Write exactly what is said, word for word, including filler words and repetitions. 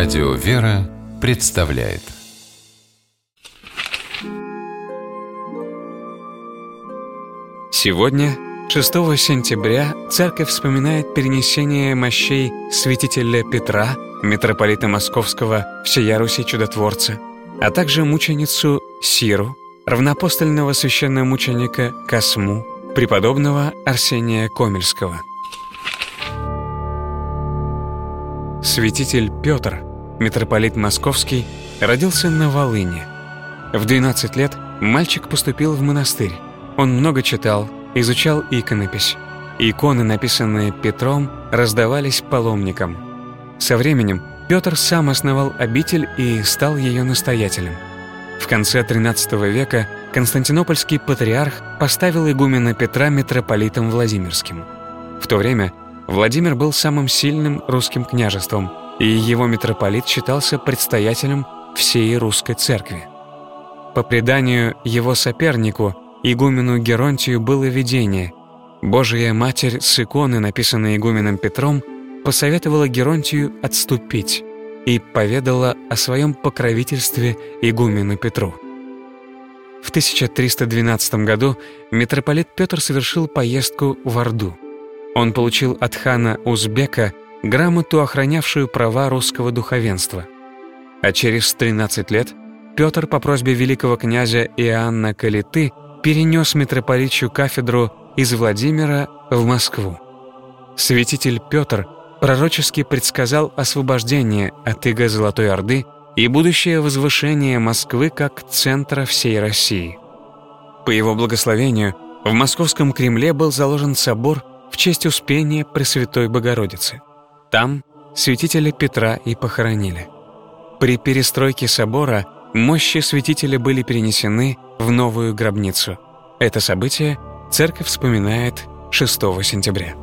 Радио «Вера» представляет. Сегодня, шестого сентября, Церковь вспоминает перенесение мощей святителя Петра, митрополита Московского, всея Руси чудотворца, а также мученицу Сиру, равноапостольного священномученика Косму, преподобного Арсения Комельского. Святитель Петр, митрополит Московский, родился на Волыни. В двенадцать лет мальчик поступил в монастырь. Он много читал, изучал иконопись. Иконы, написанные Петром, раздавались паломникам. Со временем Петр сам основал обитель и стал ее настоятелем. В конце тринадцатого века константинопольский патриарх поставил игумена Петра митрополитом Владимирским. В то время Владимир был самым сильным русским княжеством, и его митрополит считался предстоятелем всей русской церкви. По преданию, его сопернику, игумену Геронтию, было видение. Божия Матерь с иконы, написанной игуменом Петром, посоветовала Геронтию отступить и поведала о своем покровительстве игумену Петру. В тысяча триста двенадцатом году митрополит Петр совершил поездку в Орду. Он получил от хана Узбека грамоту, охранявшую права русского духовенства. А через тринадцать лет Петр по просьбе великого князя Иоанна Калиты перенес митрополитчью кафедру из Владимира в Москву. Святитель Петр пророчески предсказал освобождение от иго Золотой Орды и будущее возвышение Москвы как центра всей России. По его благословению в Московском Кремле был заложен собор в честь Успения Пресвятой Богородицы. Там святителя Петра и похоронили. При перестройке собора мощи святителя были перенесены в новую гробницу. Это событие церковь вспоминает шестого сентября.